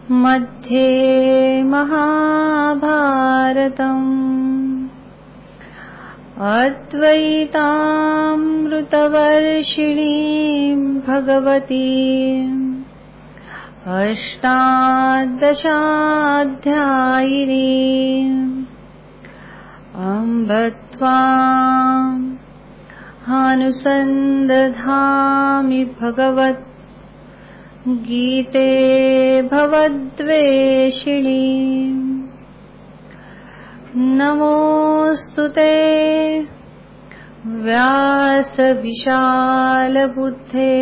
मध्ये महाभारतम् अद्वैतामृतवर्षिणीं भगवतीम् अष्टादशाध्यायिनीम् अम्ब त्वाम् अनुसन्दधामि भगवत् गीते भवद्वेषिणीम् नमोऽस्तु ते व्यासविशालबुद्धे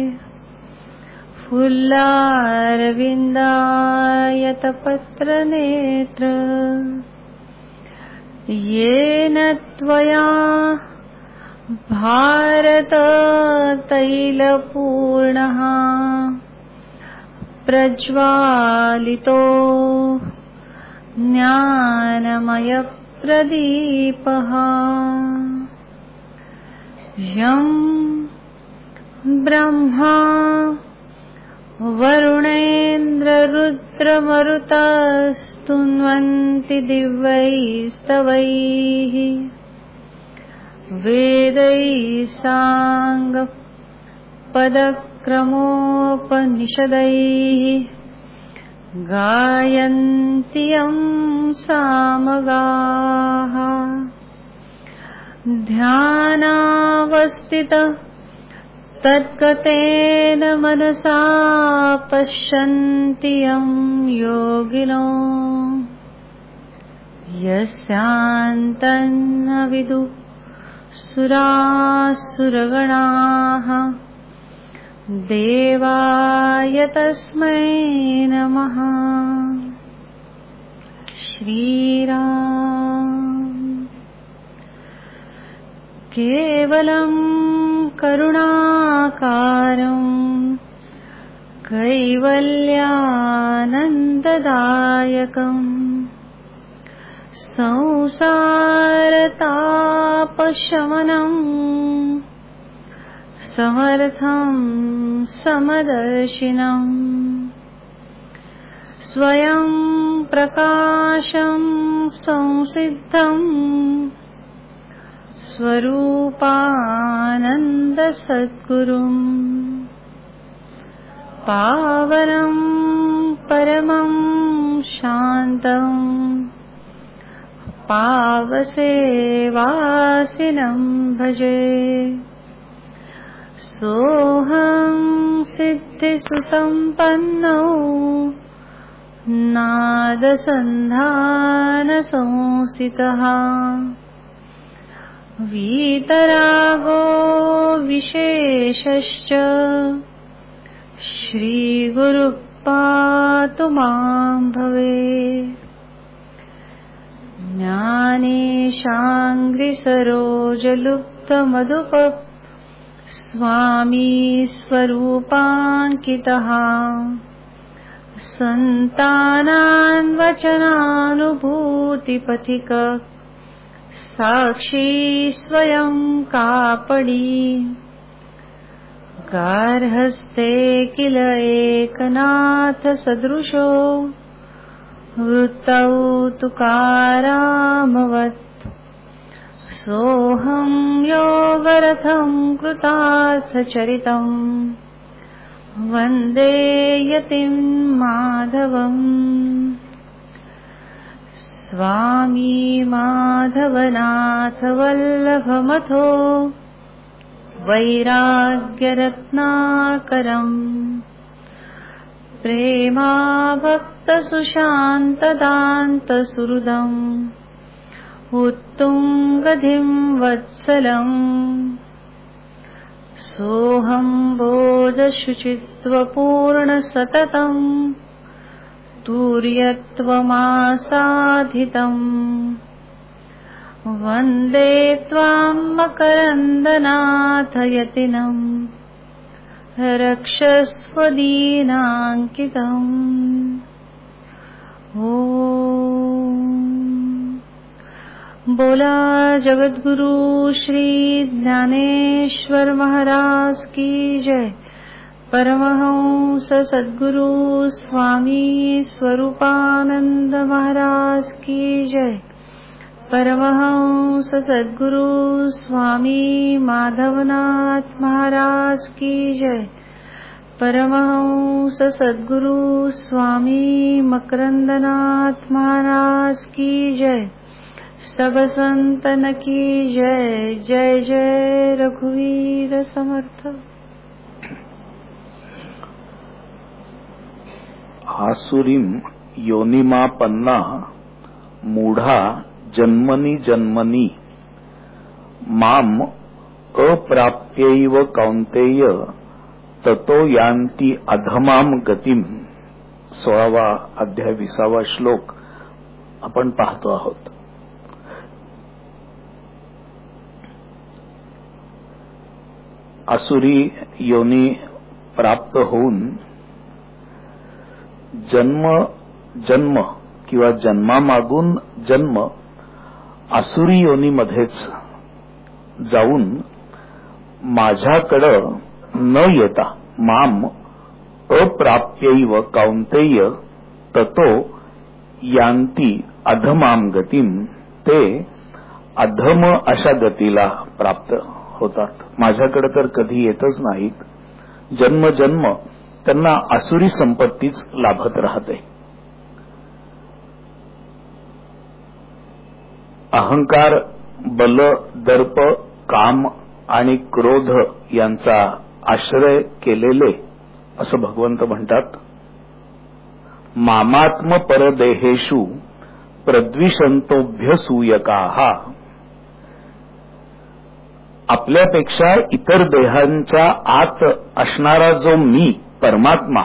फुल्लारविन्दायतपत्रनेत्र येन त्वया भारततैलपूर्णः प्रज्वालितो ज्ञानमयप्रदीपः यं ब्रह्मा वरुणेन्द्ररुद्रमरुतस्तुन्वन्ति दिव्यैस्तवैः वेदैः साङ्गपदक्रमोपनिषदैः गायन्ति यं सामगाः ध्यानावस्थितः तद्गतेन मनसा पश्यन्ति यं योगिनो यस्यान्तं न विदुः सुरासुरगणाः देवाय तस्मै नमः। श्रीराम केवलं करुणाकारं कैवल्यानन्ददायकं संसारतापशमनं समर्थं समदर्शिनम् स्वयं प्रकाशं संसिद्धं स्वरूपानन्दसद्गुरुम् पावनं परमं शान्तं पावसेवासिनं भजे। सोऽहं सिद्धिसुसम्पन्नो नादसन्धानसंसितः वीतरागो विशेषश्च श्रीगुरुः पातु मां भवेत्। ज्ञानेशाङ्घ्रिसरोजलुब्धमधुप स्वामी स्वरूपाङ्कितः सन्तानान् वचनानुभूतिपथिक साक्षी स्वयं कापडी गार्हस्थे किल एकनाथ सदृशो वृत्तौ तुकारामवत् सोऽहं योगरथं कृतार्थचरितं वन्दे यतिं माधवम्। स्वामी माधवनाथ वल्लभमथो वैराग्यरत्नाकरम् प्रेमाभक्तसुशान्तदान्तसुहृदम् उत्तुङ्गधिं वत्सलम् सोऽहं बोधशुचित्वपूर्णसततं तुर्यत्वमासाधितम् वन्दे त्वां मकरन्दनाथ यतिनं रक्षस्वदीनाङ्कितम्। ॐ बोला जगद्गुरु श्री ज्ञानेश्वर महाराज की जय। परमहंस सद्गुरु स्वामी स्वरूपानंद महाराज की जय। परमहंस सद्गुरु स्वामी माधवनाथ महाराज की जय। परमहंस सद्गुरु स्वामी मकरंदनाथ महाराज की जय। सब संतन की जय। जय जय रघुवीर समर्थ। आसुरीम योनिमापन्ना मूढा जन्मनि जन्मनि माम अप्राप्यैव कौंतेय ततो यान्ति अधमाम गतिम। 16वा अध्याय 20वा श्लोक आपण पाहतो आहोत। आसुरी योनी प्राप्त होऊन जन्म किंवा जन्मामागून जन्म आसुरी योनीमध्येच जाऊन माझ्याकडं न येता माम अप्राप्यैव कौंतेय ततो यांती अधमाम गतीम, ते अधम अशा गतीला प्राप्त होतात। माझ्याकडे तर कधी येतच नाहीत। जन्म जन्म त्यांना आसुरी संपत्तीच लाभत राहते। अहंकार, बल, दर्प, काम आणि क्रोध यांचा आश्रय केलेले असं भगवंत म्हणतात। मामात्म परदेहेषु प्रद्विषंतोभ्यसूयकाः, आपल्यापेक्षा इतर देहांच्या आत असणारा जो मी परमात्मा,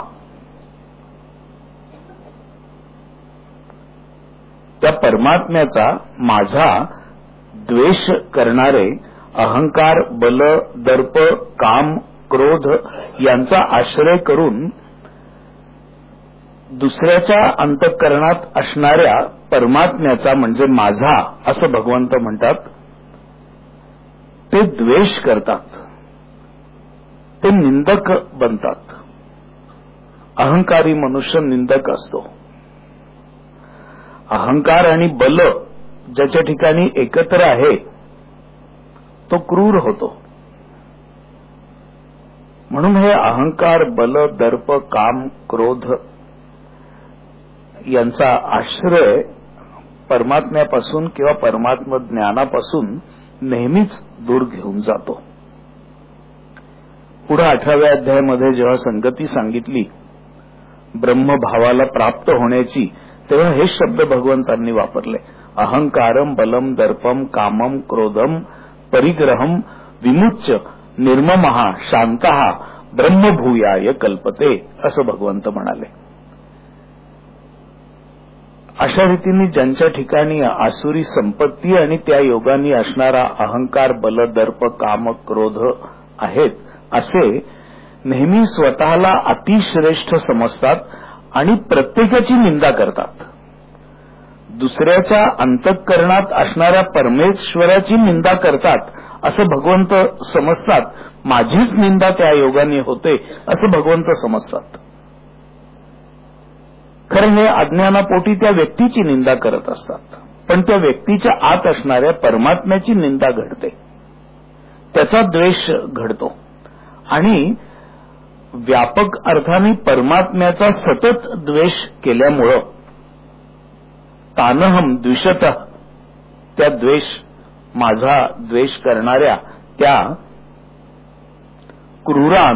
त्या परमात्म्याचा माझा द्वेष करणारे अहंकार, बल, दर्प, काम, क्रोध यांचा आश्रय करून दुसऱ्याच्या अंतःकरणात असणाऱ्या परमात्म्याचा म्हणजे माझा असं भगवंत म्हणतात, ते द्वेष करतात, ते निंदक बनतात। अहंकारी मनुष्य निंदक असतो। अहंकार आणि बल ज्याच्या ठिकाणी एकत्र आहे तो क्रूर होतो। म्हणून हे अहंकार, बल, दर्प, काम, क्रोध यांचा आश्रय परमात्म्यापासून किंवा परमात्म ज्ञानापासून नेहमीच दूर घेऊन जातो। पुढे 18व्या अध्यायामध्ये जेव्हा संगती सांगितली ब्रह्मभावाला प्राप्त होण्याची, तेव्हा हे शब्द भगवंतांनी वापरले। अहंकारम बलम दर्पम कामम क्रोधम परिग्रहम विमुच्य निर्ममः शांतः ब्रह्मभूयाय कल्पते, असं भगवंत म्हणाले। अशा रीतीने ज्यांच्या ठिकाणी आसुरी संपत्ती आणि त्या योगाने असणारा अहंकार, बल, दर्प, काम, क्रोध आहेत, असे नेहमी स्वतःला अतिश्रेष्ठ समजतात आणि प्रत्येकाची निंदा करतात। दुसऱ्याच्या अंतःकरणात असणाऱ्या परमेश्वराची निंदा करतात असं भगवंत समजतात। माझीच निंदा त्या योगाने होते असं भगवंत समजतात। खरं हे अज्ञानापोटी त्या व्यक्तीची निंदा करत असतात, पण त्या व्यक्तीच्या आत असणाऱ्या परमात्म्याची निंदा घडते, त्याचा द्वेष घडतो आणि व्यापक अर्थाने परमात्म्याचा सतत द्वेष केल्यामुळं तानहम द्विषतः, त्या द्वेष माझा द्वेष करणाऱ्या त्या क्रूरान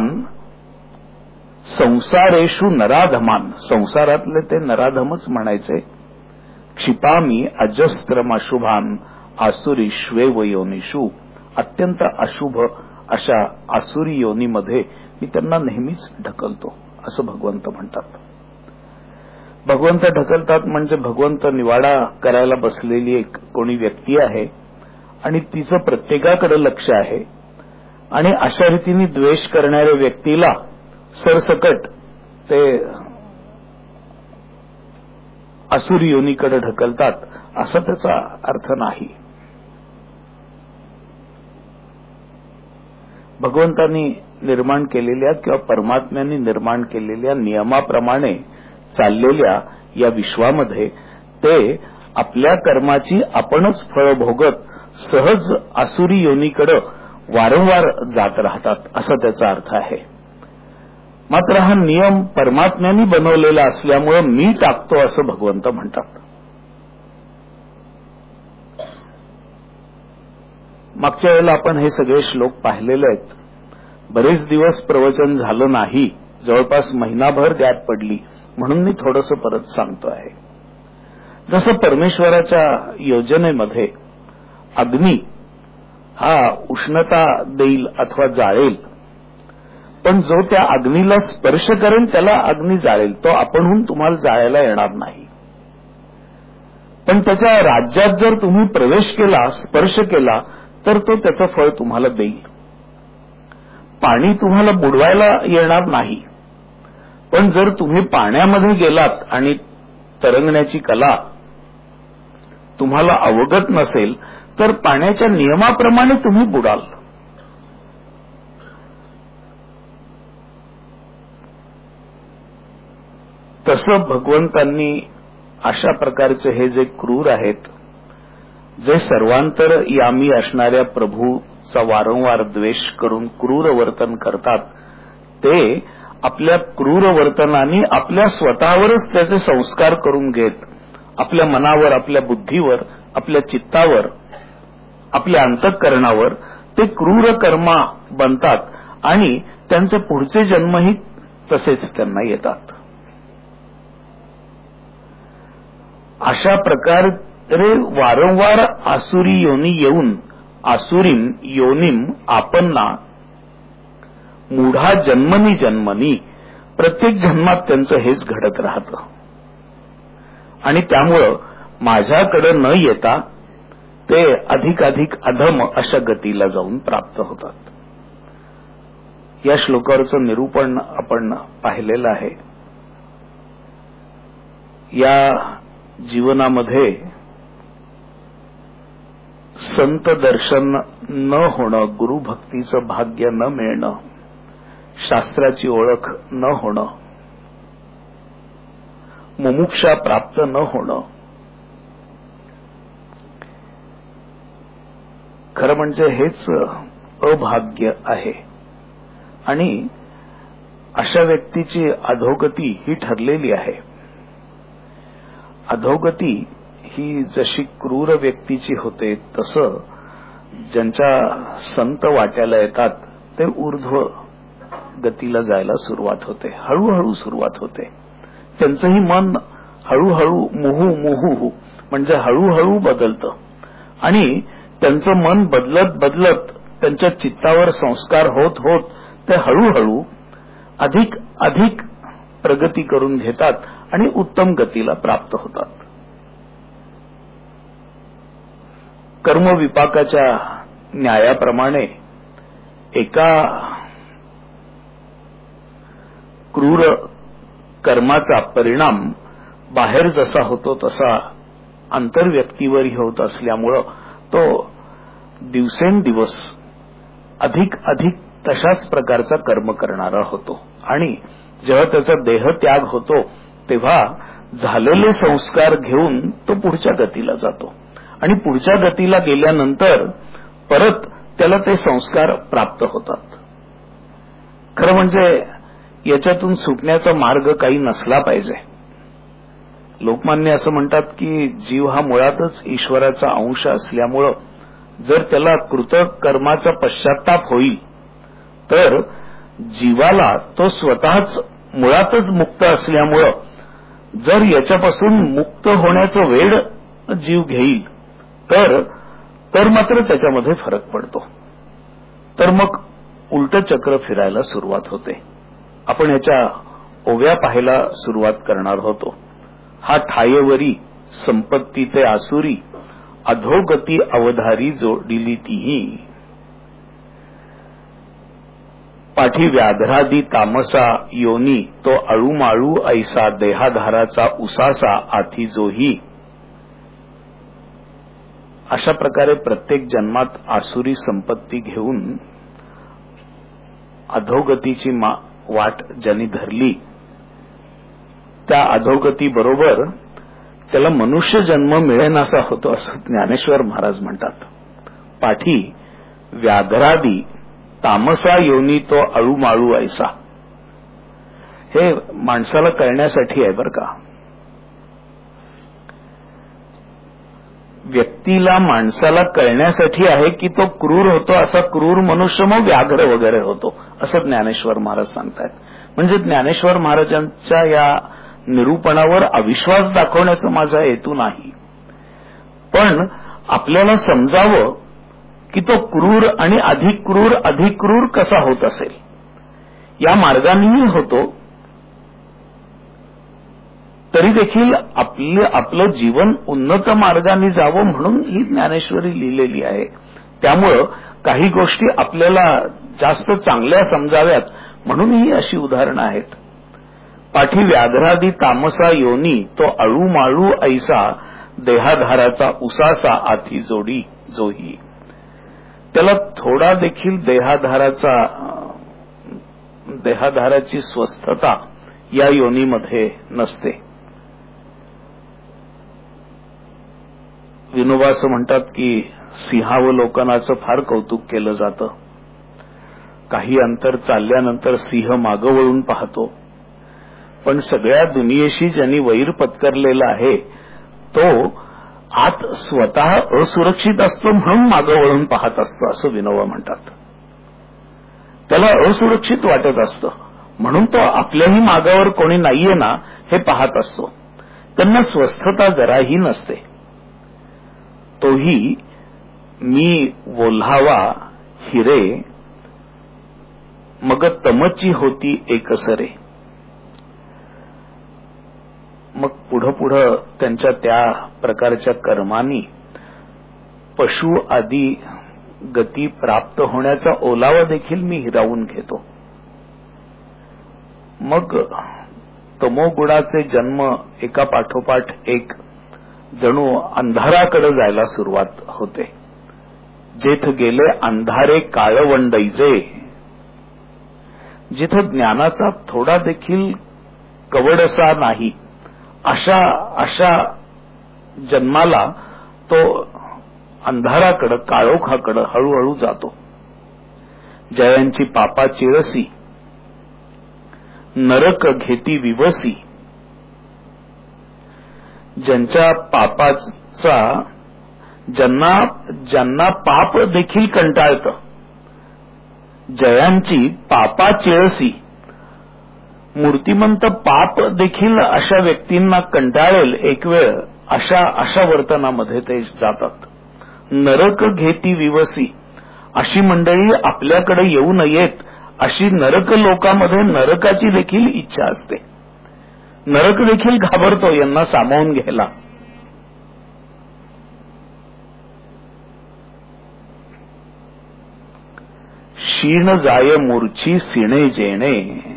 संसारेषु नराधमान, संसारातले ते नराधमच म्हणायचे, क्षिपामी अजस्त्रम अशुभान आसुरीष्वेव योनिषु, अत्यंत अशुभ अशा आसुरी योनीमध्ये मी त्यांना नेहमीच ढकलतो असं भगवंत म्हणतात। भगवंत ढकलतात म्हणजे भगवंत निवाडा करायला बसलेली एक कोणी व्यक्ती आहे आणि तिचं प्रत्येकाकडे लक्ष आहे आणि अशा रीतीने द्वेष करणाऱ्या व्यक्तीला सरसकट ते आसुरी योनीकडे ढकलतात असा त्याचा अर्थ नाही। भगवंतांनी निर्माण केलेल्या किंवा परमात्म्यांनी निर्माण केलेल्या नियमाप्रमाणे चाललेल्या या विश्वामध्ये ते आपल्या कर्माची आपणच फळ भोगत सहज आसुरी योनीकडे वारंवार जात राहतात असा त्याचा अर्थ आहे. मात्र हा नियम परमात्म्यांनी बनवलेला असल्यामुळे मी टाकतो असं भगवंत म्हणतात. मागच्या वेळेला आपण हे सगळे श्लोक पाहिलेले आहेत. बरेच दिवस प्रवचन झालं नाही, जवळपास महिनाभर गॅप पडली, म्हणून मी थोडंसं परत सांगतो आहे. जसं परमेश्वराच्या योजनेमध्ये अग्नी हा उष्णता देईल अथवा जाळेल, पण जो त्या अग्नीला स्पर्श करेल त्याला अग्नी जाळेल, तो आपणहून तुम्हाला जाळायला येणार नाही. पण त्याच्या राज्यात जर तुम्ही प्रवेश केला, स्पर्श केला, तर तो त्याचं फळ तुम्हाला देईल. पाणी तुम्हाला बुडवायला येणार नाही, पण जर तुम्ही पाण्यामध्ये गेलात आणि तरंगण्याची कला तुम्हाला अवगत नसेल तर पाण्याच्या नियमाप्रमाणे तुम्ही बुडाल. तसं भगवंतांनी अशा प्रकारचे हे जे क्रूर आहेत, जे सर्वांतर यामी असणाऱ्या प्रभूचा वारंवार द्वेष करून क्रूर वर्तन करतात, ते आपल्या क्रूर वर्तनाने आपल्या स्वतःवरच त्याचे संस्कार करून घेत आपल्या मनावर, आपल्या बुद्धीवर, आपल्या चित्तावर, आपल्या अंतःकरणावर ते क्रूर कर्मा बनतात आणि त्यांचे पुढचे जन्मही तसेच त्यांना येतात. अशा प्रकारे वारंवार आसुरी योनी येऊन आसुरीम योनीम आपन्ना मूढा जन्मनी जन्मनी प्रत्येक जन्मात त्यांचं हेच घडत राहतं आणि त्यामुळं माझ्याकडे न येता ते अधिकाधिक अधम अशा गतीला जाऊन प्राप्त होतात. या श्लोकावरचं निरूपण आपण पाहिलेलं आहे. या जीवनामध्ये संत दर्शन न होणं, गुरुभक्तीचं भाग्य न मिळणं, शास्त्राची ओळख न होणं, मुमुक्षा प्राप्त न होणं, खरं म्हणजे हेच अभाग्य आहे. आणि अशा व्यक्तीची अधोगती ही ठरलेली आहे. अधोगती ही जशी क्रूर व्यक्तीची होते, तसं ज्यांच्या संत वाट्याला येतात ते ऊर्ध्व गतीला जायला सुरुवात होते, हळूहळू सुरुवात होते. त्यांचंही मन हळूहळू मुहू म्हणजे हळूहळू बदलतं आणि त्यांचं मन बदलत बदलत त्यांच्या चित्तावर संस्कार होत होत ते हळूहळू अधिक अधिक प्रगती करून घेतात आणि उत्तम गतीला प्राप्त होतात. कर्मविपाकाच्या न्यायाप्रमाणे एका क्रूर कर्माचा परिणाम बाहेर जसा होतो तसा आंतरव्यक्तीवरही होत असल्यामुळं तो दिवसेंदिवस अधिक अधिक तशाच प्रकारचा कर्म करणारा होतो आणि जेव्हा त्याचा देहत्याग होतो तेव्हा झालेले संस्कार घेऊन तो पुढच्या गतीला जातो आणि पुढच्या गतीला गेल्यानंतर परत त्याला ते संस्कार प्राप्त होतात. खरं म्हणजे याच्यातून सुटण्याचा मार्ग काही नसला पाहिजे. लोकमान्य असं म्हणतात की जीव हा मुळातच ईश्वराचा अंश असल्यामुळं जर त्याला कृतकर्माचा पश्चाताप होईल तर जीवाला तो स्वतःच मुळातच मुक्त असल्यामुळं जर याच्यापासून मुक्त होण्याचं वेळ जीव घेईल तर मात्र त्याच्यामध्ये फरक पडतो. तर मग उलटं चक्र फिरायला सुरुवात होते. आपण याच्या ओव्या पाहायला सुरुवात करणार होतो. हा ठायेवरी संपत्ती ते आसुरी अधोगती अवधारी जोडिली तीही पाठी व्याघ्रादी तामसा योनी तो अळूमाळू ऐसा देहाधाराचा उसासा आथी जोही. अशा प्रकारे प्रत्येक जन्मात आसुरी संपत्ती घेऊन अधोगतीची वाट ज्यांनी धरली त्या अधोगती बरोबर त्याला मनुष्य जन्म मिळेनासा होतो असं ज्ञानेश्वर महाराज म्हणतात. पाठी व्याघ्रादी तामसा योनी तो अळूमाळू ऐसा. हे माणसाला कळण्यासाठी आहे बरं का. व्यक्तीला माणसाला कळण्यासाठी आहे की तो क्रूर होतो, असा क्रूर मनुष्य मग व्याघ्र वगैरे होतो असं ज्ञानेश्वर महाराज सांगतायत. म्हणजे ज्ञानेश्वर महाराजांच्या या निरूपणावर अविश्वास दाखवण्याचा माझा हेतू नाही, पण आपल्याला समजावं की तो क्रूर आणि अधिक क्रूर कसा होत असेल. या मार्गानेही होतो, तरी देखील आपलं जीवन उन्नत मार्गाने जावं म्हणून ही ज्ञानेश्वरी लिहिलेली आहे. त्यामुळं काही गोष्टी आपल्याला जास्त चांगल्या समजाव्यात म्हणून ही अशी उदाहरणं आहेत. पाठी व्याघ्रादी तामसा योनी तो अळूमाळू ऐसा देहाधाराचा उसासा आथी जोडी जोही. त्याला थोडा देखील देहाधाराची स्वस्थता या योनीमध्ये नसते. विनोबा असं म्हणतात की सिंहावलोकनाचं फार कौतुक केलं जातं. काही अंतर चालल्यानंतर सिंह मागं वळून पाहतो, पण सगळ्या दुनियेशी ज्यांनी वैर पत्करलेला आहे तो आत स्वतः असुरक्षित असतो म्हणून मागं वळून पाहत असतो असं विनोबा म्हणतात. त्याला असुरक्षित वाटत असतं म्हणून तो आपल्याही मागावर कोणी नाहीये ना हे पाहत असतो. त्यांना स्वस्थता जराही नसते. तोही मी वोल्हावा हिरे मग तमची होती एकसरे. मग पुढं त्यांच्या त्या प्रकारच्या कर्मांनी पशु आदी गती प्राप्त होण्याचा ओलावा देखील मी हिरावून घेतो. मग तमोगुणाचे जन्म एका पाठोपाठ एक जणू अंधाराकडे जायला सुरुवात होते. जेथ गेले अंधारे काळवंडैजे. जिथं ज्ञानाचा थोडा देखील कवडसा नाही अशा जन्माला तो अंधाराकडे काळोखाकडे हळूहळू जातो. जयांची पापा चिळसी नरक घेती विवसी. ज्यांच्या पापाचा ज्यांना पाप देखील कंटाळतं. जयांची पापा चिळसी. मूर्तिमंत पाप देखील अशा व्यक्तींना कंटाळेल एक वेळ अशा वर्तनामध्ये ते जातात. नरक घेती विवसी. अशी मंडळी आपल्याकडे येऊ नयेत अशी नरक लोकांमध्ये नरकाची देखील इच्छा असते. नरक देखील घाबरतो यांना सामावून घ्यायला. क्षीण जाय मूर्छी सिणे जेणे.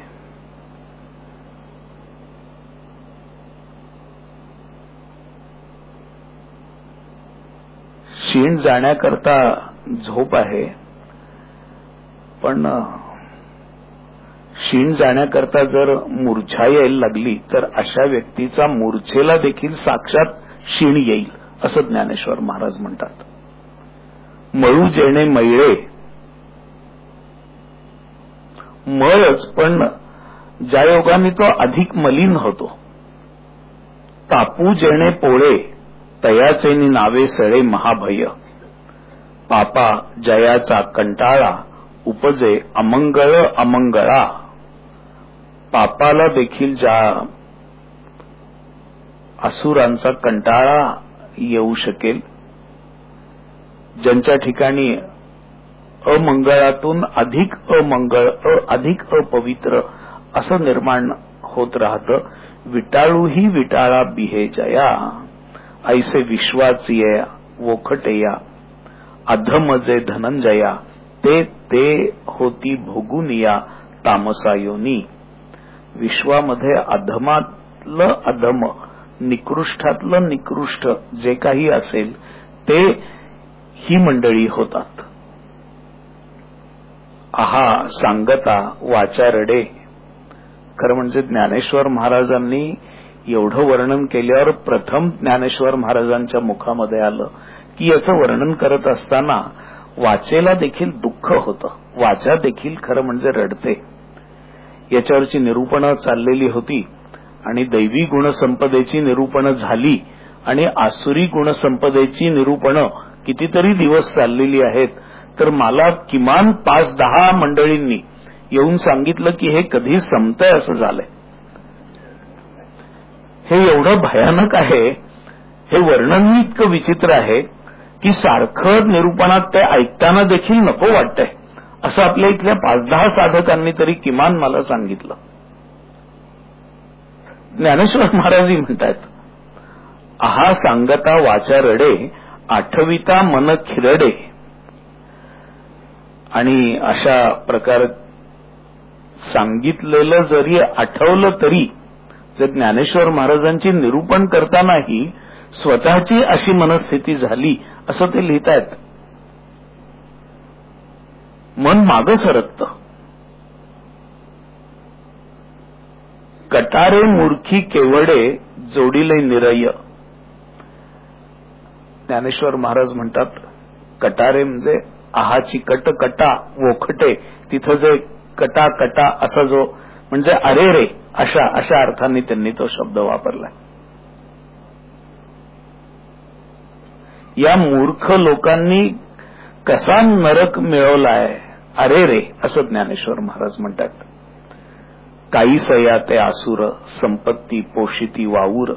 क्षीण जाण्याकरता झोप आहे, पण क्षीण जाण्याकरता जर मूर्छा यायला लागली तर अशा व्यक्तीचा मूर्छेला देखील साक्षात क्षीण येईल असं ज्ञानेश्वर महाराज म्हणतात. मळू जेणे मैळे. मळच पण ज्या योगाने तो अधिक मलिन होतो. तापू जेणे पोळे तयाचे नावे सळे महाभय. पापा जयाचा कंटाळा उपजे अमंगळ अमंगळा. पापाला देखील ज्या असुरांचा कंटाळा येऊ शकेल, ज्यांच्या ठिकाणी अमंगळातून अधिक अमंगळ अधिक अपवित्र असं निर्माण होत राहतं. विटाळूही विटाळा बिहे जया. ऐसे विश्वाचिये वोखटेया. अधम जे धनंजया ते होती भोगुनिया तामसा योनी. विश्वामध्ये अधमातलं अधम निकृष्टातलं निकृष्ट जे काही असेल ते ही मंडळी होतात. आहा सांगता वाचा रडे. खरं म्हणजे ज्ञानेश्वर महाराजांनी एवढं वर्णन केल्यावर प्रथम ज्ञानेश्वर महाराजांच्या मुखामध्ये आलं की याचं वर्णन करत असताना वाचेला देखील दुःख होतं, वाचा देखील खरं म्हणजे रडते. याच्यावरची निरूपणं चाललेली होती आणि दैवी गुणसंपदेची निरूपणं झाली आणि आसुरी गुणसंपदेची निरूपणं कितीतरी दिवस चाललेली आहेत. तर मला किमान 5-10 मंडळींनी येऊन सांगितलं की हे कधी संपतंय असं झालंय. हे एवढं भयानक आहे, हे वर्णन इतकं विचित्र आहे की सारखं निरूपणात ते ऐकताना देखील नको वाटतंय असं आपल्या इथल्या 5-10 साधकांनी तरी किमान मला सांगितलं. ज्ञानेश्वर महाराजही म्हणतात, आहा सांगता वाचा रडे, आठविता मन खिरडे. आणि अशा प्रकार सांगितलेलं जरी आठवलं तरी जर ज्ञानेश्वर महाराजांची निरूपण करतानाही स्वतःची अशी मनस्थिती झाली असं ते लिहितायत. मन मागं सरकतं. कटारे मूर्खी केवडे जोडिले निरय. ज्ञानेश्वर महाराज म्हणतात कटारे म्हणजे आहाची कटा वोखटे, तिथं जे कटा असा जो म्हणजे अरे रे अशा अर्थाने त्यांनी तो शब्द वापरलाय. या मूर्ख लोकांनी कसा नरक मिळवलाय अरे रे असं ज्ञानेश्वर महाराज म्हणतात. काही सया ते आसुर, संपत्ती पोशिती वाऊर.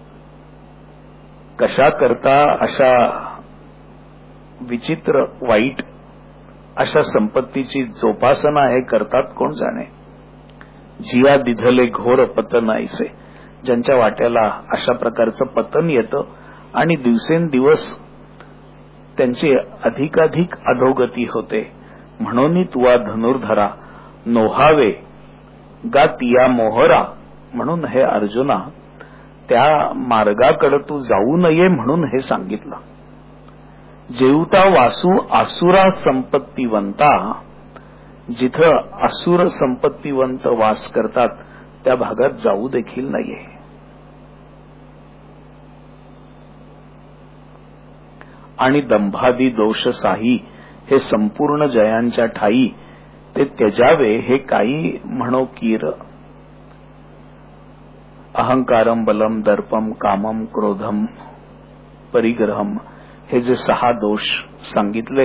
कशा करता अशा विचित्र वाईट अशा संपत्तीची जोपासना हे करतात कोण जाणे. जिया दिधले घोर पतन ऐसे. ज्यांच्या वाट्याला अशा प्रकारचं पतन येतं आणि दिवसेंदिवस त्यांची अधिकाधिक अधोगती होते. म्हणून तुवा धनुर्धरा नोहावे गा तिया मोहरा. म्हणून हे अर्जुना त्या मार्गाकडे तू जाऊ नये म्हणून हे सांगितलं. जेवता वासू आसुरा संपत्तीवंता. जिथं असुर संपत्तीवंत वास करतात त्या भागात जाऊ देखील नाहीये. आणि दंभादी दोषसाही हे संपूर्ण जयांच्या ठाई. ते त्यजावे हे काही म्हणो कीर. अहंकारम बलम दर्पम कामम क्रोधम परिग्रहम हे जे 6 दोष सांगितले.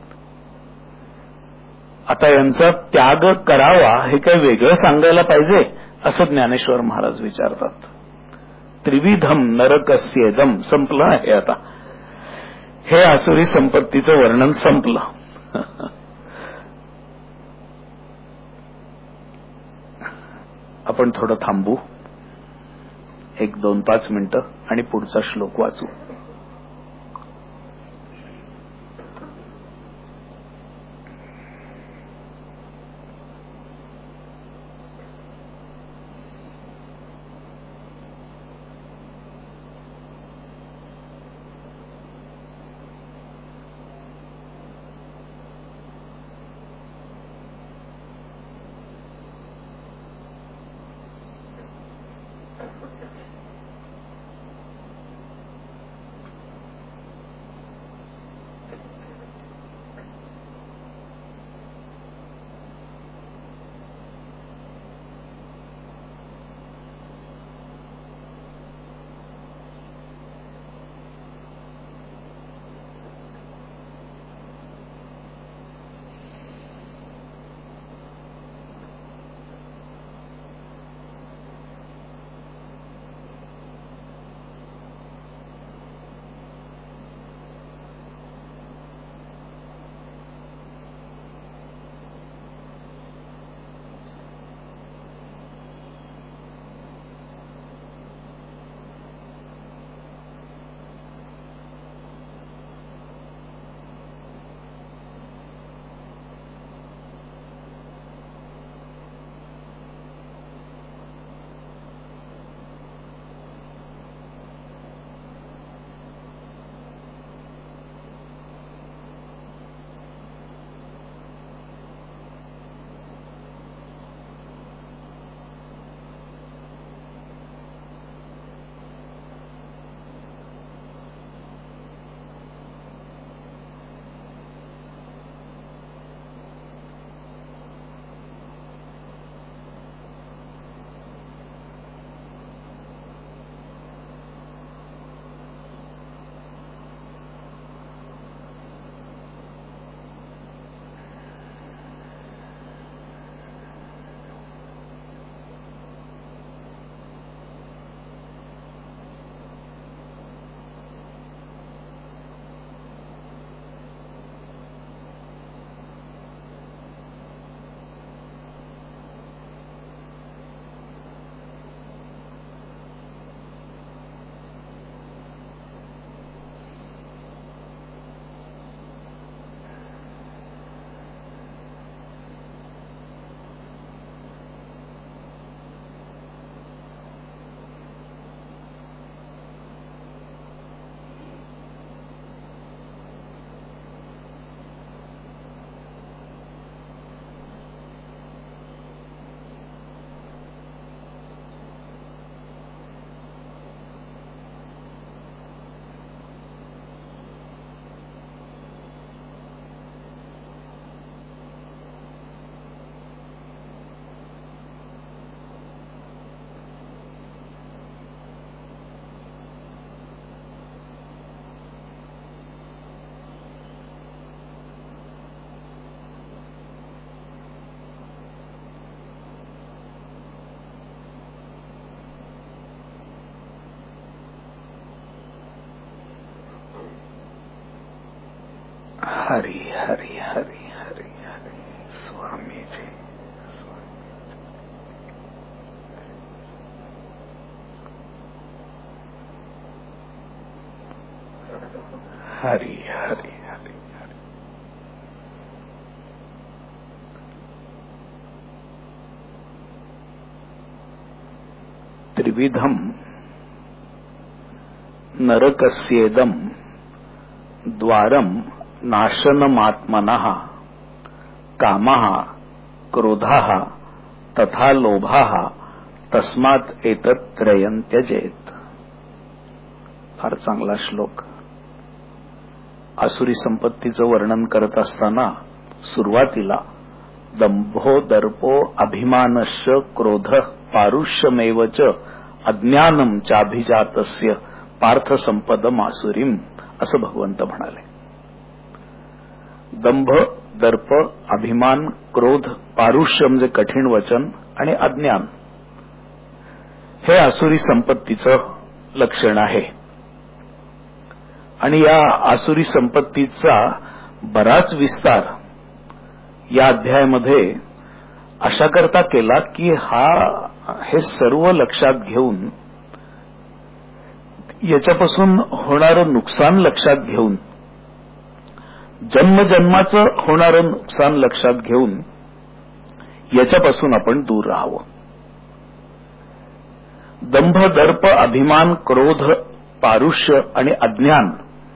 आता यांचा त्याग करावा हे काही वेगळं सांगायला पाहिजे असं ज्ञानेश्वर महाराज विचारतात. त्रिविधम नरकस्येदम संपलं आहे. आता हे आसुरी संपत्तीचं वर्णन संपलं. आपण थोडं थांबू 1-2-5 मिनिटं आणि पुढचा श्लोक वाचू. हरी हरी हरी हरी हरी स्वामीजी. हरी हरी हरी हरी. त्रिविधम नरकस्येदम द्वारम नाशनमात्मनः कामः क्रोधः तथा लोभः तस्मात् एतत् त्रयं त्यजेत. फार चांगला श्लोक. आसुरी संपत्तीचं वर्णन करत असताना सुरुवातीला दंभो दर्पो अभिमानश्च क्रोध पारुष्यमेव च अज्ञानम चाभिजातस्य पार्थ संपदम आसुरीम असं भगवंत म्हणाले. दंभ, दर्प, अभिमान, क्रोध, पारुष्य म्हणजे कठीण वचन आणि अज्ञान हे आसुरी संपत्तीचं लक्षण आहे. आणि या आसुरी संपत्तीचा बराच विस्तार या अध्यायामध्ये अशा करता केला की हे सर्व लक्षात घेऊन, याच्यापासून होणारं नुकसान लक्षात घेऊन, जन्मजन्माचं होणारं नुकसान लक्षात घेऊन याच्यापासून आपण दूर राहावं. दंभ, दर्प, अभिमान, क्रोध, पारुष्य आणि अज्ञान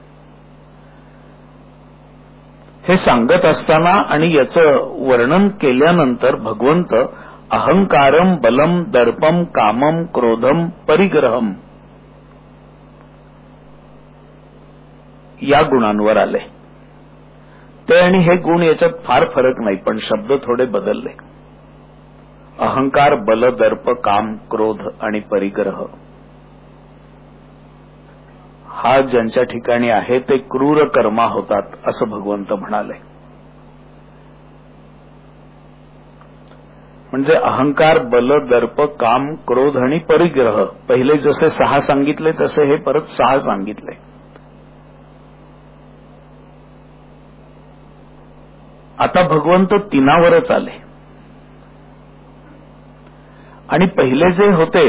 हे सांगत असताना आणि याचं वर्णन केल्यानंतर भगवंत अहंकारम, बलम, दर्पम, कामम, क्रोधम, परिग्रहम या गुणांवर आले. ते आणि हे गुण याच्यात फार फरक नाही, पण शब्द थोडे बदलले. अहंकार, बल, दर्प, काम, क्रोध आणि परिग्रह हा ज्यांच्या ठिकाणी आहे ते क्रूर कर्मा होतात असं भगवंत म्हणाले. म्हणजे अहंकार, बल, दर्प, काम, क्रोध आणि परिग्रह पहिले जसे 6 सांगितले तसे हे परत 6 सांगितले. आता भगवंत 3वरच आले. आणि पहिले जे होते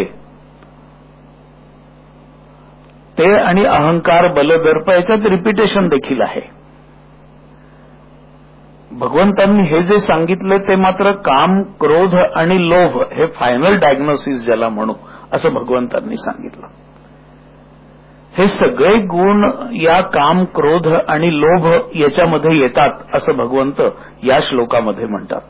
ते आणि अहंकार, बल, दर्प याच्यात रिपिटेशन देखील आहे. भगवंतांनी हे जे सांगितले ते मात्र काम, क्रोध आणि लोभ हे फायनल डायग्नोसिस ज्याला म्हणू असं भगवंतांनी सांगितलं. हे सगळे गुण या काम, क्रोध आणि लोभ याच्यामध्ये येतात असं भगवंत या श्लोकामध्ये म्हणतात.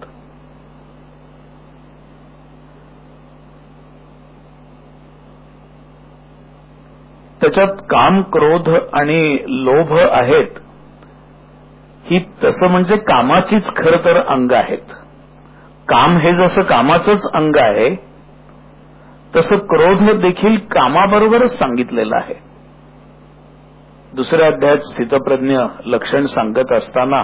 त्याच्यात काम, क्रोध आणि लोभ आहेत ही तसं म्हणजे कामाचीच खरं तर अंग आहेत. काम हे जसं कामाचंच अंग आहे तसं क्रोध देखील कामाबरोबरच सांगितलेलं आहे. दुसऱ्या अध्यायात स्थितप्रज्ञ लक्षण सांगत असताना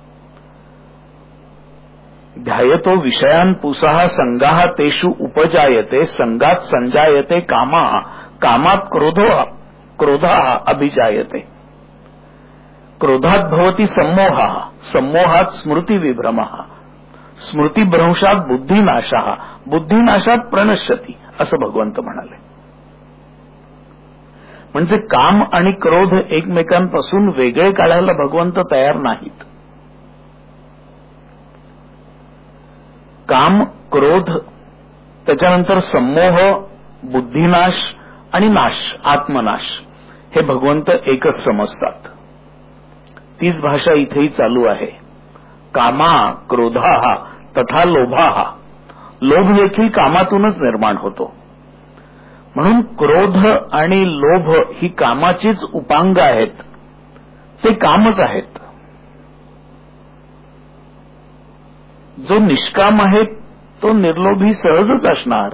ध्यायतो विषयान पुसः संगाः तेषु उपजायते संगात संजायते कामः कामात क्रोधः अभिजायते क्रोधात भवति सम्मोहः सम्मोहात स्मृतिविभ्रमः स्मृतिभ्रंशात बुद्धिनाशः बुद्धिनाशात प्रणश्यति असं भगवंत म्हणाले. म्हणजे काम आणि क्रोध एकमेकांपासून वेगळे काढायला भगवंत तयार नाहीत. काम, क्रोध, त्याच्यानंतर सम्मोह, बुद्धिनाश आणि नाश, आत्मनाश हे भगवंत एकच समजतात. तीच भाषा इथेही चालू आहे. कामा, क्रोधाः तथा लोभाः. लोभ देखील कामातूनच निर्माण होतो. म्हणून क्रोध आणि लोभ ही कामाचीच उपांग आहेत. ते कामच आहेत. जो निष्काम आहे तो निर्लोभी सहजच असणार.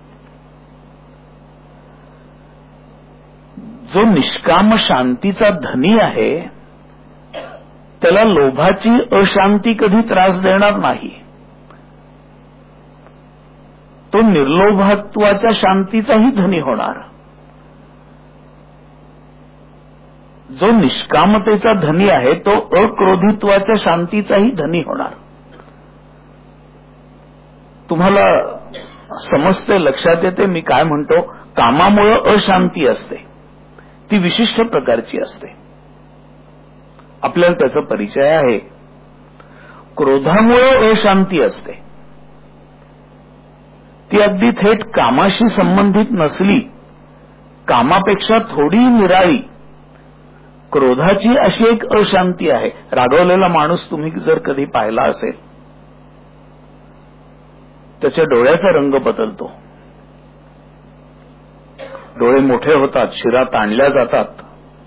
जो निष्काम शांतीचा धनी आहे त्याला लोभाची अशांती कधी त्रास देणार नाही. तो निर्लोभत्वाच्या शांतीचाही धनी होणार. जो निष्कामतेचा धनी आहे तो अक्रोधित्वाच्या शांतीचाही धनी होणार. तुम्हाला समजते, लक्षात येते मी काय म्हणतो. कामामुळे अशांती असते, ती विशिष्ट प्रकारची असते, आपल्याला त्याचा परिचय आहे. क्रोधामुळे अशांती असते, ती अगदी थेट कामाशी संबंधित नसली, कामापेक्षा थोडी निराळी क्रोधाची अशी एक अशांती आहे. रागवलेला माणूस तुम्ही जर कधी पाहिला असेल, त्याच्या डोळ्याचा रंग बदलतो, डोळे मोठे होतात, शिरा ताणल्या जातात,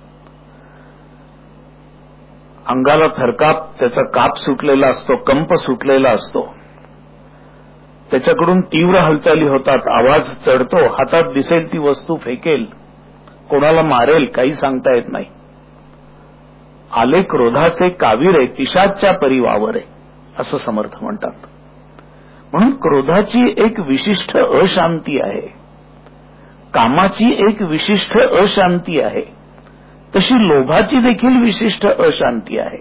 अंगाला थरकाप, त्याचा काप सुटलेला असतो, कंप सुटलेला असतो, त्याच्याकडून तीव्र हालचाली होतात, आवाज चढतो, हातात दिसेल ती वस्तू फेकेल, कोणाला मारेल काही सांगता येत नाही. आले क्रोधाचे कावीर आहे, पिशाच्च्या परी वावर आहे असं समर्थ म्हणतात. म्हणून क्रोधाची एक विशिष्ट अशांती आहे, कामाची एक विशिष्ट अशांती आहे, तशी लोभाची देखील विशिष्ट अशांती आहे.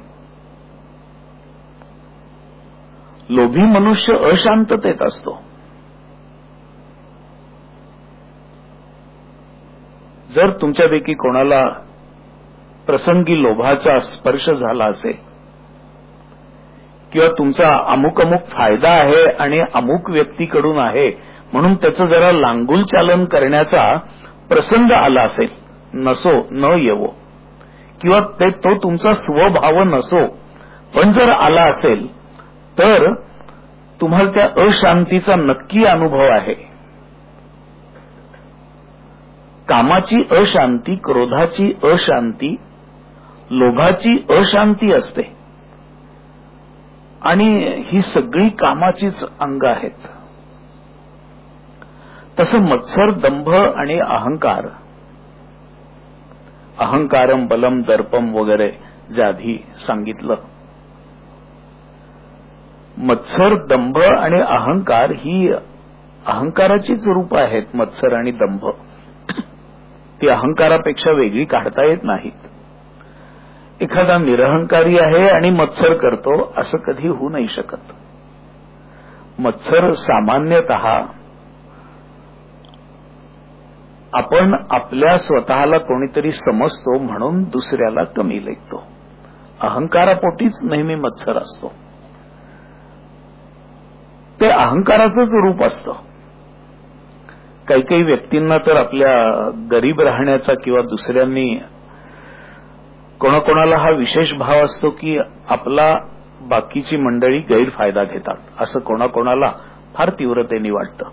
लोभी मनुष्य अशांततेत असतो. जर तुमच्यापैकी कोणाला प्रसंगी लोभाचा स्पर्श झाला असेल, किंवा तुमचा अमुक अमुक फायदा आहे आणि अमुक व्यक्तीकडून आहे म्हणून त्याचं जरा लांगुल चालन करण्याचा प्रसंग आला असेल, नसो न येवो, किंवा तो तुमचा स्वभाव नसो, पण जर आला असेल तर तुम्हाला त्या अशांतीचा नक्की अनुभव आहे. कामाची अशांती, क्रोधाची अशांती, लोभाची अशांती असते, आणि ही सगळी कामाचीच अंग आहेत. तसं मत्सर, दंभ आणि अहंकार, अहंकारम बलम दर्पम वगैरे जे आधी सांगितलं, मत्सर, दंभ आणि अहंकार ही अहंकाराचीच रूप आहेत. मत्सर आणि दंभ ती अहंकारापेक्षा वेगळी काढता येत नाहीत. एखादा निरहंकारी आहे आणि मत्सर करतो असं कधी होऊ नाही शकत. मत्सर सामान्यतः आपण आपल्या स्वतःला कोणीतरी समजतो म्हणून दुसऱ्याला कमी लेखतो. अहंकारापोटीच नेहमी मत्सर असतो. ते अहंकाराचंच रूप असतं. काही काही व्यक्तींना तर आपल्या गरीब राहण्याचा किंवा दुसऱ्यांनी कोणाकोणाला हा विशेष भाव असतो की आपला बाकीची मंडळी गैरफायदा घेतात, असं कोणाकोणाला फार तीव्रतेने वाटतं.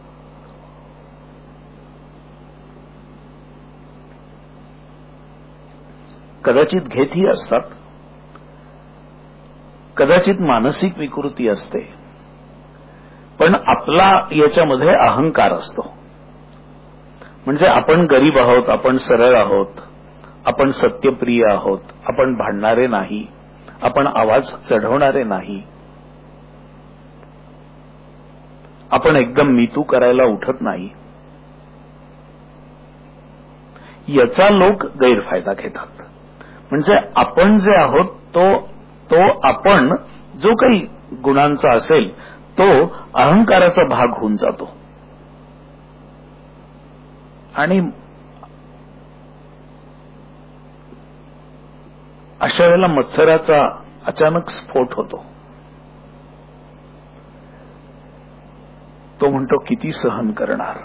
कदाचित घेतही असतात, कदाचित मानसिक विकृती असते, पण आपला याच्यामध्ये अहंकार असतो. म्हणजे आपण गरीब आहोत, आपण सरळ आहोत, आपण सत्यप्रिय आहोत, आपण भांडणारे नाही, आपण आवाज चढवणारे नाही, आपण एकदम मीतू करायला उठत नाही, याचा लोक गैरफायदा घेतात. म्हणजे आपण जे आहोत तो आपण जो काही गुणांचा असेल तो अहंकाराचा भाग होऊन जातो आणि अशा वेळेला मत्सराचा अचानक स्फोट होतो. तो म्हणतो किती सहन करणार.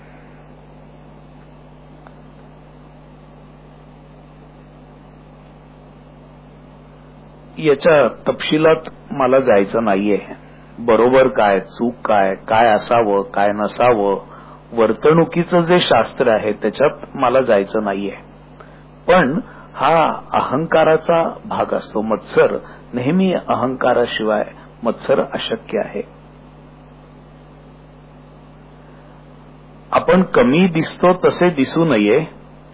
याच्या तपशिलात मला जायचं नाहीये. बरोबर काय, चूक काय, काय असावं काय नसावं, वर्तणुकीचं जे शास्त्र आहे त्याच्यात मला जायचं नाहीये. पण हा अहंकाराचा भाग असतो. मत्सर नेहमी अहंकाराशिवाय मत्सर अशक्य आहे. आपण कमी दिसतो तसे दिसू नये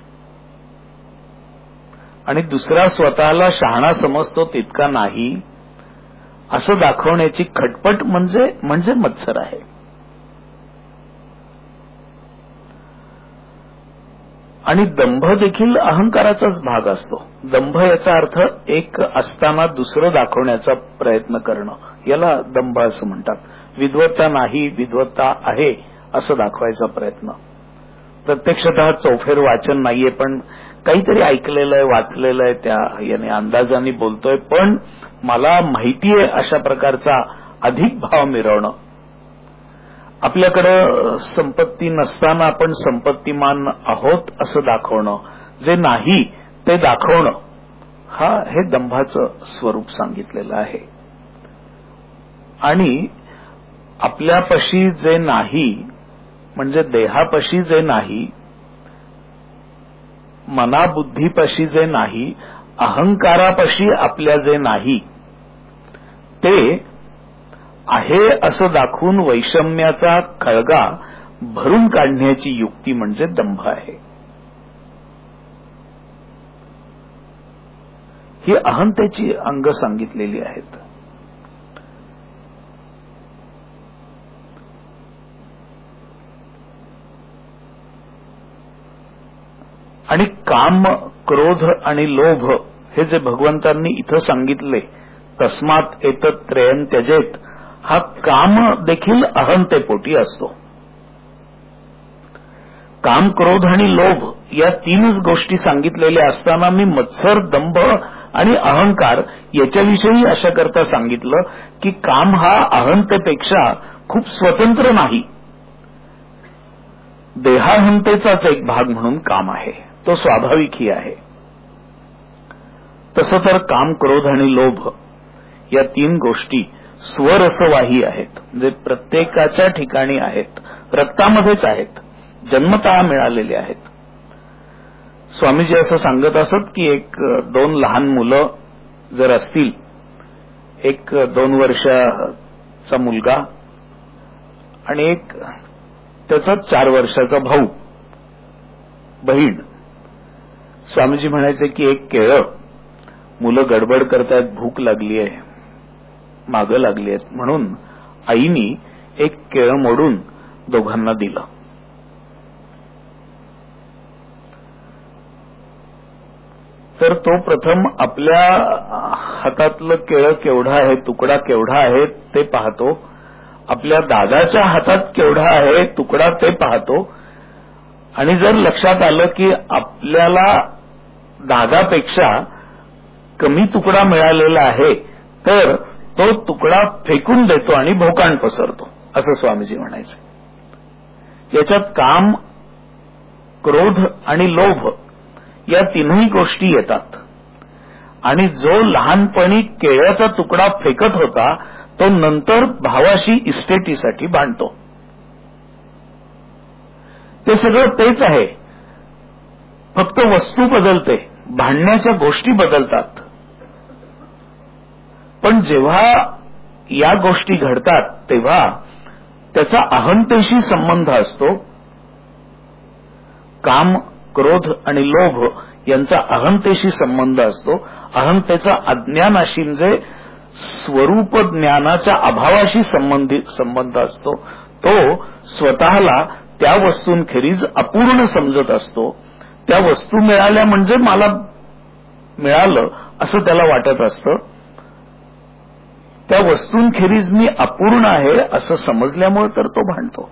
आणि दुसरा स्वतःला शहाणा समजतो तितका नाही असं दाखवण्याची खटपट म्हणजे मत्सर आहे. आणि दंभ देखील अहंकाराचाच भाग असतो. दंभ याचा अर्थ एक असताना दुसरं दाखवण्याचा प्रयत्न करणं, याला दंभ असं म्हणतात. विद्वत्ता नाही, विद्वत्ता आहे असं दाखवायचा प्रयत्न. प्रत्यक्षतः चौफेर वाचन नाहीये, पण काहीतरी ऐकलेलं आहे, वाचलेलं आहे, त्या याने अंदाजाने बोलतोय, पण मला माहितीये अशा प्रकारचा अधिक भाव मिरवणं. आपल्याकडं संपत्ती नसताना आपण संपत्तीमान आहोत असं दाखवणं, जे नाही ते दाखवणं, हे दंभाचं स्वरूप सांगितलेलं आहे. आणि आपल्यापाशी जे नाही, म्हणजे देहापाशी जे नाही, मनाबुद्धीपाशी जे नाही, अहंकारापाशी आपल्या जे नाही, ते आहे असं दाखवून वैषम्याचा खळगा भरून काढण्याची युक्ती म्हणजे दंभ आहे. ही अहंतेची अंग सांगितलेली आहेत. आणि काम, क्रोध आणि लोभ हे जे भगवंतांनी इथं सांगितले, तस्मात् एतत् त्रयं त्यजेत, हा काम देखील अहंतेपोटी असतो. काम, क्रोध आणि लोभ या तीनच गोष्टी सांगितलेल्या असताना मी मत्सर, दंभ आणि अहंकार याच्याविषयी अशा करता सांगितलं की काम हा अहंतेपेक्षा खूप स्वतंत्र नाही, देहाहंतेचाच एक भाग म्हणून काम आहे, तो स्वाभाविकही आहे. तसं तर काम, क्रोध आणि लोभ या तीन गोष्टी स्वरसवाही आहेत, म्हणजे प्रत्येकाच्या ठिकाणी आहेत, रक्तामध्येच आहेत, जन्मतः मिळालेले आहेत. स्वामीजी असं सांगत असत की एक दोन लहान मुलं जर असतील, एक 2 वर्षाचा मुलगा आणि एक त्याचा 4 वर्षाचा भाऊ बहीण. स्वामीजी म्हणायचे की एक केळं, मुलं गडबड करतायत, भूक लागली आहे, मागं लागली आहेत, म्हणून आईनी एक केळं मोडून दोघांना दिलं. तर तो प्रथम आपल्या हातातलं केळं केवढं आहे, तुकडा केवढा आहे ते पाहतो, आपल्या दादाच्या हातात केवढा आहे तुकडा ते पाहतो, आणि जर लक्षात आलं की आपल्याला दादापेक्षा कमी तुकडा मिळालेला आहे तर तो तुकडा फेकून देतो आणि भोकाण पसरतो, असं स्वामीजी म्हणायचे. याच्यात काम, क्रोध आणि लोभ या तीनही गोष्टी येतात. आणि जो लहानपणी केळ्याचा तुकडा फेकत होता तो नंतर भावाशी इस्टेटीसाठी भांडतो. ते सगळं तेच आहे, फक्त वस्तू बदलते, भांडण्याच्या गोष्टी बदलतात. पण जेव्हा या गोष्टी घडतात तेव्हा त्याचा अहंतेशी संबंध असतो. काम, क्रोध आणि लोभ यांचा अहंतेशी संबंध असतो. अहंतेचा अज्ञानाशी म्हणजे स्वरूप ज्ञानाच्या अभावाशी संबंध असतो. तो स्वतःला त्या वस्तूंखेरीज अपूर्ण समजत असतो. त्या वस्तू मिळाल्या म्हणजे मला मिळालं असं त्याला वाटत असतं. त्या वस्तूंखेरीज मी अपूर्ण आहे असं समजल्यामुळे तर तो भांडतो.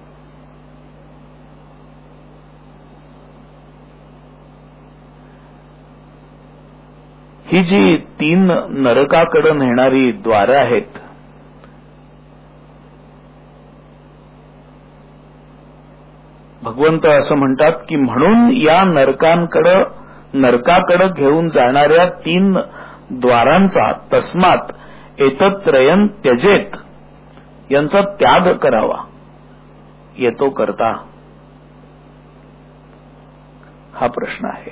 ही जी 3 नरकाकडे नेणारी द्वारं आहेत, भगवंत असं म्हणतात की म्हणून या नरकाकडे घेऊन जाणाऱ्या 3 द्वारांचा तस्मात् एतत् त्रयं त्यजेत यांचा त्याग करावा. येतो करता हा प्रश्न आहे.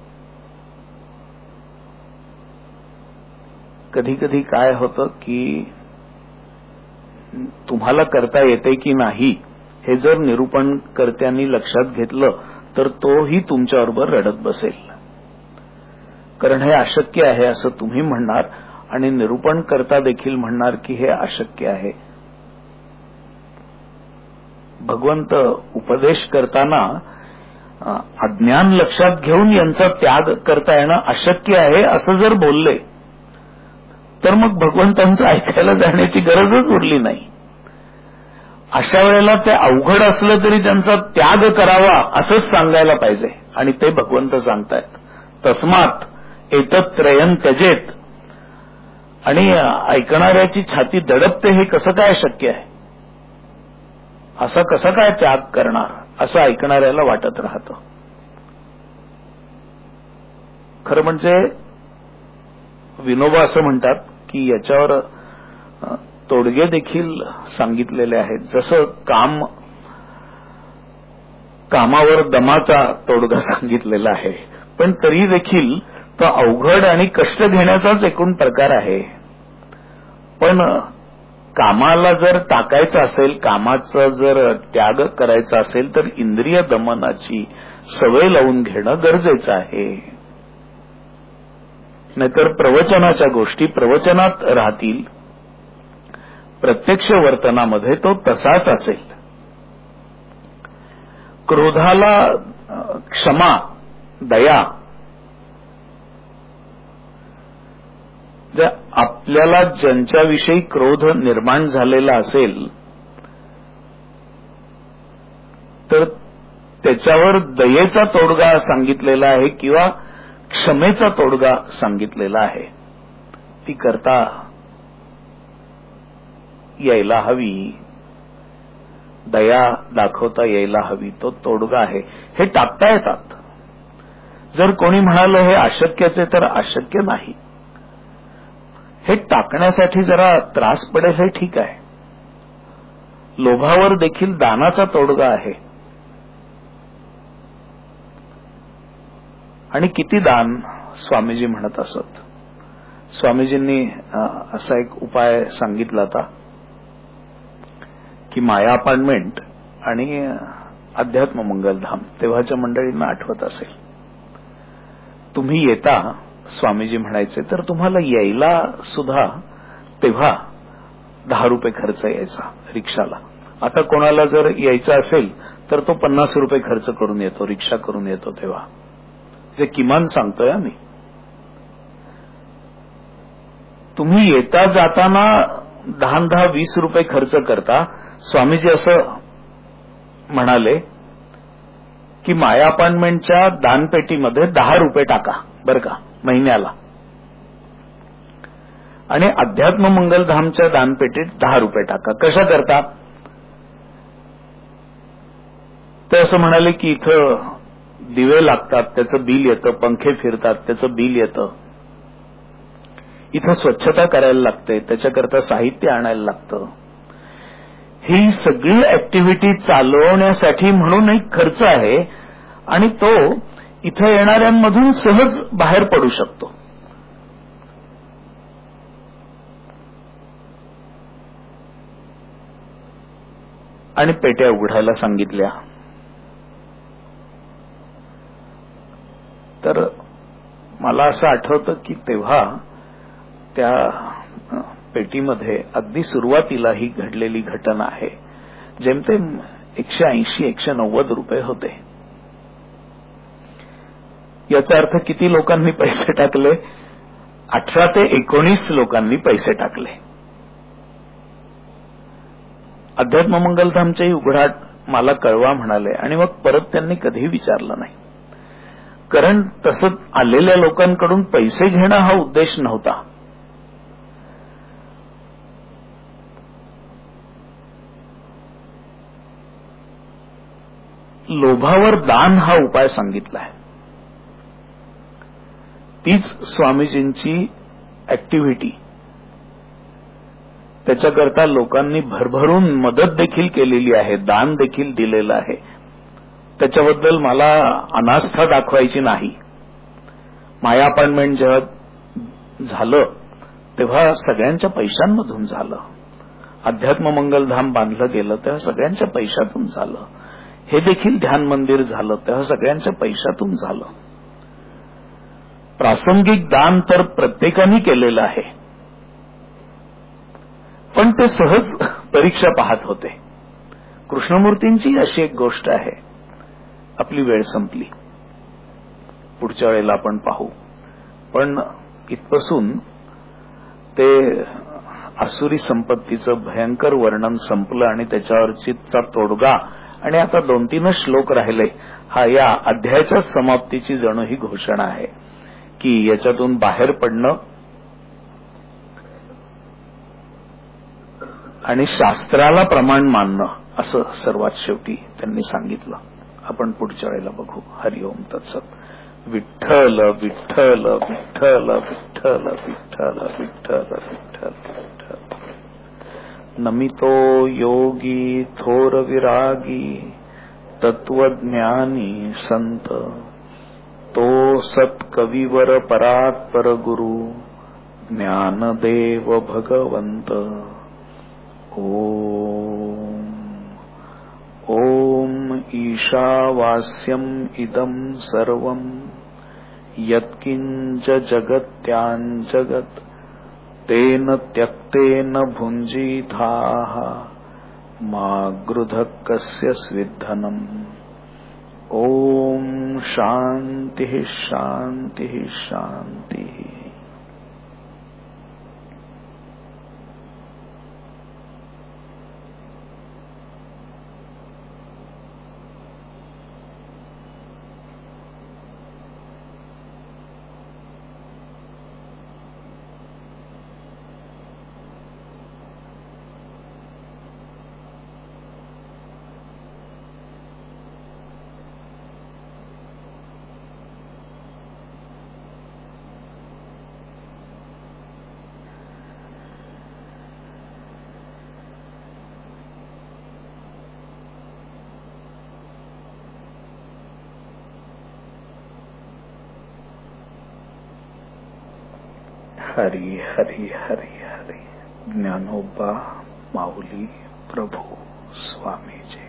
कधी कधी काय होतं की तुम्हाला करता येते की नाही हे जर निरूपणकर्त्यांनी लक्षात घेतलं तर तोही तुमच्याबरोबर रडत बसेल, कारण हे अशक्य आहे असं तुम्ही म्हणणार आणि निरूपणकर्ता देखील म्हणणार की हे अशक्य आहे. भगवंत उपदेश करताना अज्ञान लक्षात घेऊन यांचा त्याग करता येणं अशक्य आहे असं जर बोलले तर मग भगवंतांचं ऐकायला जाण्याची गरजच उरली नाही. अशा वेळेला ते अवघड असलं तरी त्यांचा त्याग करावा असंच सांगायला पाहिजे. आणि ते भगवंत सांगतायत, तस्मात एतत्त्रयं त्यजेत. आणि ऐकणाऱ्याची छाती दडपते हे कसं काय शक्य आहे, असं कसं काय त्याग करणार असं ऐकणाऱ्याला वाटत राहतं. खरं म्हणजे विनोबा असं म्हणतात की याच्यावर तोडगे देखील सांगितलेले आहेत. जसं कामावर दमाचा तोडगा सांगितलेला आहे, पण तरी देखील तो अवघड आणि कष्ट घेण्याचाच एकूण प्रकार आहे. पण कामाला जर टाकायचं असेल, कामाचा जर त्याग करायचा असेल तर इंद्रिय दमनाची सवय लावून घेणं गरजेचं आहे. नाहीतर प्रवचनाच्या गोष्टी प्रवचनात राहतील, प्रत्यक्ष वर्तनामध्ये तो तसाच असेल. क्रोधाला क्षमा, दया, आपल्याला ज्यांच्याविषयी क्रोध निर्माण झालेला असेल तर त्याच्यावर दयेचा तोडगा सांगितलेला आहे किंवा क्षमेचा तोडगा सांगितलेला आहे. ती करता यायला हवी, दया दाखवता यायला हवी, तो तोडगा आहे. हे टाकता येतात. जर कोणी म्हणालं हे अशक्यच आहे तर अशक्य नाही. हे टाकण्यासाठी जरा त्रास पडेल हे ठीक आहे. लोभावर देखील दानाचा तोडगा आहे. आणि किती दान स्वामीजी म्हणत असत. स्वामीजींनी असा एक उपाय सांगितला होता की माया अपार्टमेंट आणि अध्यात्म मंगलधाम, तेव्हाच्या मंडळींना आठवत असेल, तुम्ही येता स्वामीजी म्हणायचे तर तुम्हाला यायला सुद्धा तेव्हा 10 रुपये खर्च यायचा रिक्षाला. आता कोणाला जर यायचं असेल तर तो 50 रुपये खर्च करून येतो, रिक्षा करून येतो. तेव्हा जे किमान सांगतोय आम्ही. तुम्ही येता जाताना 10-20 रुपये खर्च करता. स्वामीजी असं म्हणाले की माया अपार्टमेंटच्या दानपेटीमध्ये 10 रुपये टाका बरं का महिन्याला, आणि अध्यात्म मंगलधामच्या दानपेटीत 10 रुपये टाका. कशा करता? ते असं म्हणाले की इथं दिवे लागतात त्याचं बिल येतं, पंखे फिरतात त्याचं बिल येतं, इथं स्वच्छता करायला लागते त्याच्याकरता साहित्य आणायला लागतं. ही सगळी ऍक्टिव्हिटी चालवण्यासाठी म्हणून एक खर्च आहे आणि तो इथं येणाऱ्यांमधून सहज बाहेर पडू शकतो. आणि पेट्या उघडायला सांगितल्या. तर मला असं आठवतं की तेव्हा त्या पेटीमध्ये अगदी सुरुवातीला ही घडलेली घटना आहे. जेमतेम 180-190 रुपये होते. याचा अर्थ किती लोकांनी पैसे टाकले? 18 ते 19 लोकांनी पैसे टाकले. अध्यात्म मंगलधामचेही उघडाट मला कळवा म्हणाले आणि मग परत त्यांनी कधीही विचारलं नाही. कारण तसं आलेल्या लोकांकडून पैसे घेणं हा उद्देश नव्हता. लोभावर दान हा उपाय सांगितला आहे. तीच स्वामीजींची ऍक्टिव्हिटी. त्याच्याकरता लोकांनी भरभरून मदत देखील केलेली आहे, दान देखील दिलेलं आहे. त्याच्याबद्दल मला अनास्था दाखवायची नाही. माया अपार्टमेंट जेव्हा झालं तेव्हा सगळ्यांच्या पैशांमधून झालं. अध्यात्म मंगलधाम बांधलं गेलं तेव्हा सगळ्यांच्या पैशातून झालं. हे देखील ध्यान मंदिर झालं तेव्हा सगळ्यांच्या पैशातून झालं. प्रासंगिक दान तर प्रत्येकाने केलेलं आहे, पण ते सहज परीक्षा पाहत होते. कृष्णमूर्तींची अशी एक गोष्ट आहे. आपली वेळ संपली. पुढच्या वेळेला आपण पाहू. पण इथपासून ते आसुरी संपत्तीचं भयंकर वर्णन संपलं आणि त्याच्यावरचा तोडगा आणि आता 2-3 श्लोक राहिले. हा या अध्यायाच्या समाप्तीची जणू ही घोषणा आहे की याच्यातून बाहेर पडणं आणि शास्त्राला प्रमाण मानणं असं सर्वात शेवटी त्यांनी सांगितलं. आपण पुढच्या वेळेला बघू. हरिओम तत्सत. विठ्ठल विठ्ठल विठ्ठल विठ्ठल विठ्ठल विठ्ठल विठ्ठल विठ्ठल. नमितो योगी थोर विरागी तत्वज्ञानी संत तो सत्कविवर परात्पर गुरु ज्ञानदेव भगवंत. ओम ओम ईशावास्यम इदं सर्वं यत्किंच जगत्याञ्जगत् तेन त्यक्तेन भुञ्जीथाः मा गृधः कस्य स्विद्धनम्. ओम शांति शांति शांति. हरी हरी हरी हरी. ज्ञानोबा माऊली प्रभू स्वामीजी.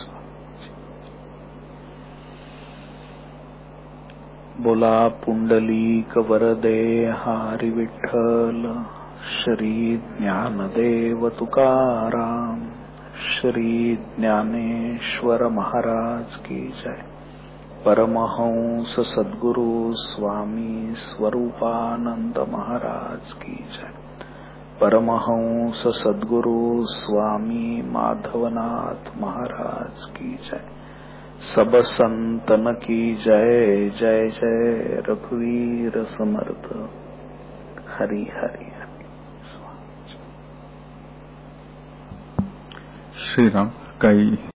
बोला पुंडलीक वरदे हरी विठ्ठल. श्री ज्ञानदेव तुकाराम. श्री ज्ञानेश्वर महाराज की जय. परमहंस सद्गुरु स्वामी स्वरूपानंद महाराज की जय. परमहंस सद्गुरु स्वामी माधवनाथ महाराज की जय. सब संतन की जय. जय जय रघुवीर समर्थ. हरि हरि हरि. श्री राम. काही